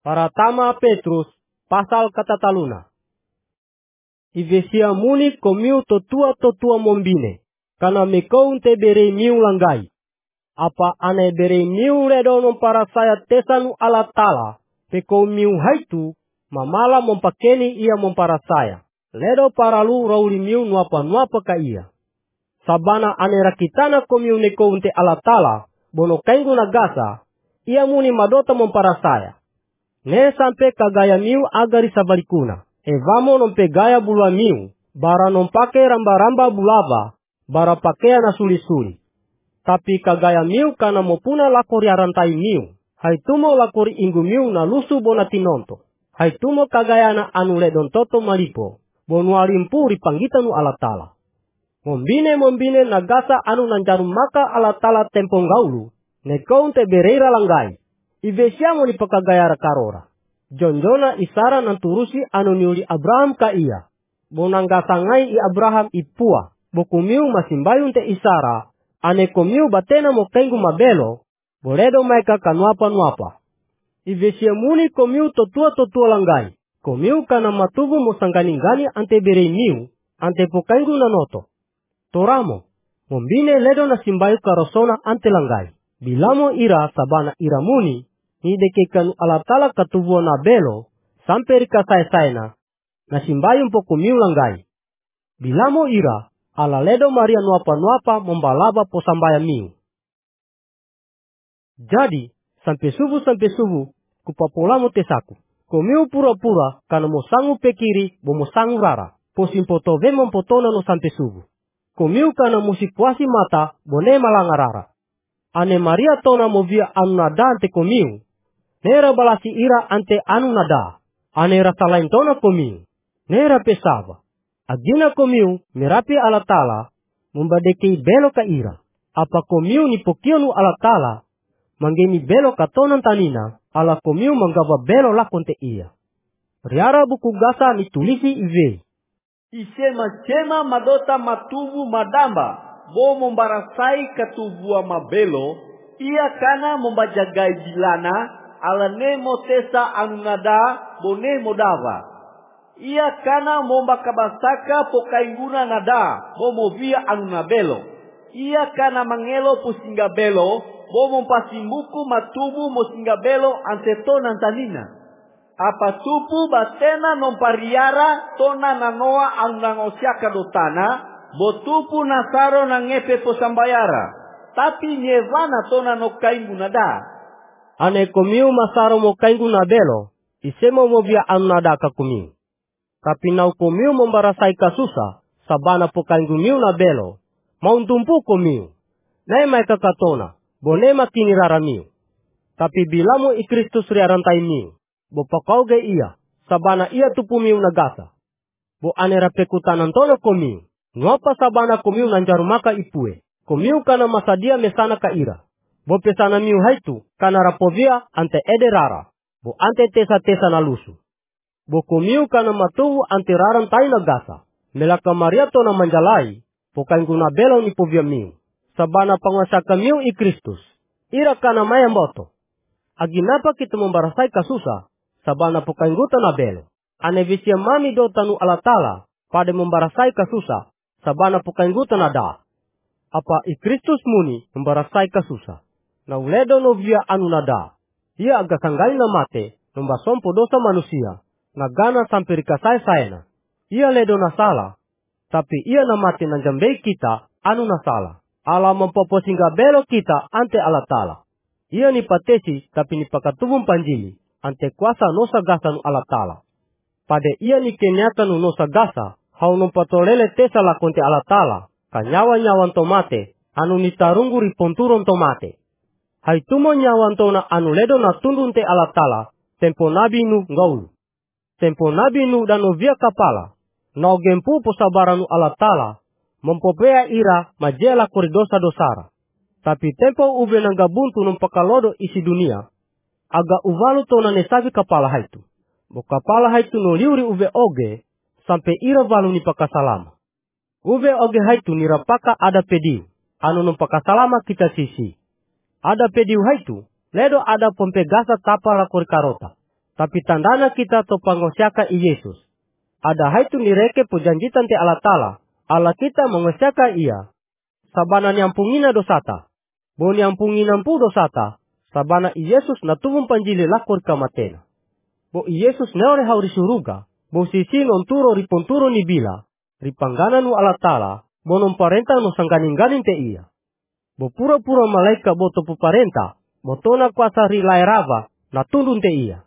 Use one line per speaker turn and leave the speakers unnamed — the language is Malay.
Paratama Petrus, pasal katataluna. Ivesia muni komiu totua mombine, kana mekoun te bere miu langgai. Apa ane bere miu ledo para saya tesanu ala tala, peko miu haitu, mamala mompakeni ia mompara saya. Ledo paralu rauli miu nuapa ka ia. Sabana ane rakitana komiu nekoun te ala tala, bono kaingu nagasa, ia muni madota mompara saya. Ne sampai kagaya miu agari sabalikuna. Evamo nompe gaya bulwa miu. Bara nompake ramba-ramba bulava. Bara pakea na suli-suli. Tapi kagaya miu kana mopuna lakori arantai miu. Haitumo lakori inggu miu na lusu bona tinonto. Haitumo kagaya na anu ledon toto malipo. Bonuari mpuri panggitanu ala tala. Mombine nagasa anu nanjarum maka ala tala tempong gaulu. Nekoun te bereira langgai. Ivesiamo ni pakagaya karora. Jonjona isara nanturusi anu niuli Abraham ka iya. Bonanggasangai i Abraham ipua. Bokumiu masimbayun te isara. Ane komiu batena mo kengu mabelo. Boledo maika kanuapa. Ivesiamuni komiu totua langgai. Komiu kana matubu mo sangganingani ante berei miu. Ante pokaingu nanoto. Toramo. Mombine ledo na simbayu karosona ante langgai. Bilamo ira sabana ira muni, ni dekekan alatala katubuo na belo, sampai rika saya-sayana, na simbayung pokumiu langgai. Bilamo ira, ala ledo Maria nuapa membalaba po sambaya miu. Jadi, sampai subuh, kupapolamo tesaku. Komiu pura-pura, kana mo sangu pekiri, bo mo sangu rara. Po simpotove mompotona no sampai subuh. Komiu kana musipuasi mata, bone malangarara. Ane Maria tona movia anu nada ante komiu. Nera balasi ira ante anu nada. Ane rasa lain tona komiu. Nera pesava. Agina komiu merapi ala tala. Membadeki belo ka ira. Apa komiu ni pokionu ala tala. Manggeni belo ka tonan tanina. Ala komiu manggaba belo lakonte ia. Riara buku gasa ni tulisi ive.
Isema madota matubu madamba. Bo membarasai katubua mabelo, ia kana membajagai bilana, ala nemo tesa anunada, bo nemo dava. Ia kana membakabasaka pokainguna nada, bo movia anunabelo. Ia kana mangelo pusingga belo, bo mempasimbuku matubu mosinga belo anteto nantanina. Apa tupu batena nompariara, tona nanoa anunangosiaka dotana, botupu nasaro nangepe posambayara, tapi nyevana tona no kaingu nada.
Ane komiu masaro mo kaingu nabelo, isemo mo bia anu nada ka komiu. Tapi nau komiu membarasai kasusa, sabana po kaingu miu nabelo, mauntumpu komiu. Nai mai kakatona, bone makini rara miu. Tapi bilamu i Kristus riarantai miu, bo pakauge ia, sabana ia tupu miu nagasa. Bo ane rapekutanan tono komiu. Nuapa sabana komiu nanjarumaka ipue. Komiu kana masadia mesana ka ira. Bo pesana miu haitu kana rapovia ante ede rara. Bo ante tesa na lusu. Bo komiu kana matuhu ante raran tai nagasa. Melaka Mariato na manjalai. Po kainguna belo ni povia miu. Sabana panguasaka miu i Kristus. Ira kana maya moto. Aginapa kita membarasai kasusa. Sabana po kainguta na belo. Ane visia mami dotanu alatala. Pada membarasai kasusa. Sabana pokaingguta nada. Apa i Kristus muni membarasai kasusa. Na uledo no via anu nada. Ia agak sanggali na mate. Nombasompo dosa manusia. Nagana sampai rikasai sayana. Ia ledo na sala. Tapi ia na mate nanjambei kita anu na sala. Ala mempoposingga belo kita ante ala tala. Ia ni patesi tapi ni pakatubum panjili. Ante kuasa nosa gasa nu ala tala. Pade ia ni kenyata nu nosa gasa. Hau numpatolele tesa lakonte ala tala, kanyawa-nyawan tomate, anu nitarunggu riponturon tomate. Hai tumo nyawan tona anu ledo na tundun te ala tala, tempo nabi nu ngaulu. Tempo nabi nu dan via kapala, nau gempu posabaranu ala tala, mempopea ira majela koridosa dosara. Tapi tempo ube nanggabuntu numpakalodo isi dunia, aga uvalu tona nesavi kapala haitu. Bo kapala haitu no liuri ube oge, sampai ira valu ni pakasalama. Uve oge haitu nirapaka ada pediu. Anu numpakasalama kita sisi. Ada pediu haitu. Ledo ada pompegasa tapa lakori karota. Tapi tandana kita to pangosiaka i Yesus. Ada haitu nireke pujanjitan te Allah Ta'ala. Allah kita mengosiaka ia. Sabana nyampungina dosata. Bo nyampungina pu dosata. Sabana i Yesus natubung panjili lakor kamatena. Bo i Yesus neore hauri suruga. Bo sisi nonturo riponturo ni bila. Ripanggana nu Allah Ta'ala. Bo nomparenta no sangganin-ganin te ia. Bo pura-pura malaika bo topu parenta. Bo tona kuasa ri laerava. Natundun te ia.